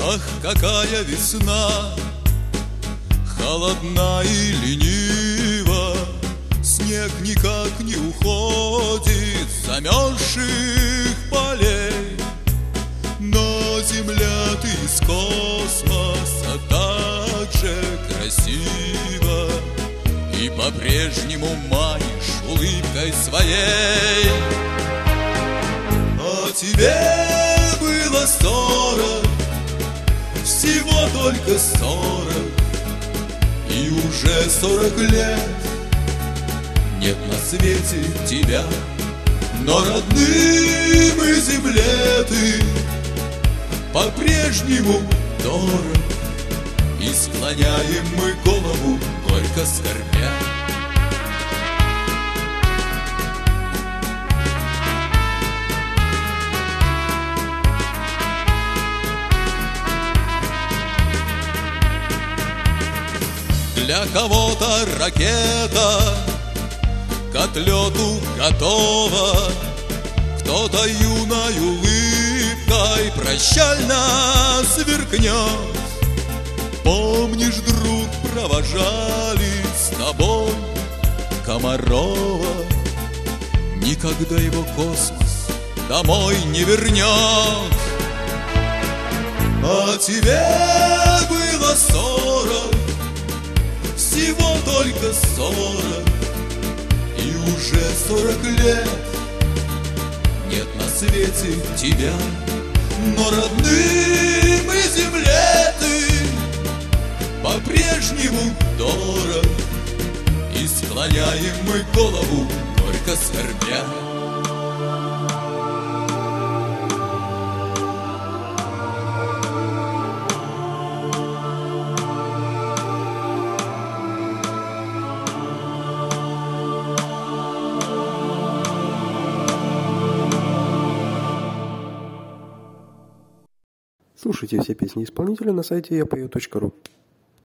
Ах, какая весна, холодна и ленива, снег никак не уходит с замерзших полей. Но земля, ты из космоса так же красива, и по-прежнему манишь улыбкой своей. А тебе было 40, всего только 40, и уже 40 лет нет на свете тебя. Но родным и земле ты по-прежнему дорог, и склоняем мы голову, горько скорбя. Для кого-то ракета к отлету готова, кто-то юной улыбкой прощально сверкнет. Помнишь, друг, провожали с тобой Комарова, никогда его космос домой не вернет. А тебе было 40, всего только 40, и уже 40 лет нет на свете тебя. Но родным и земле ты по-прежнему дорог, и склоняем мы голову, горько скорбя. Слушайте все песни исполнителя на сайте yapою.ru.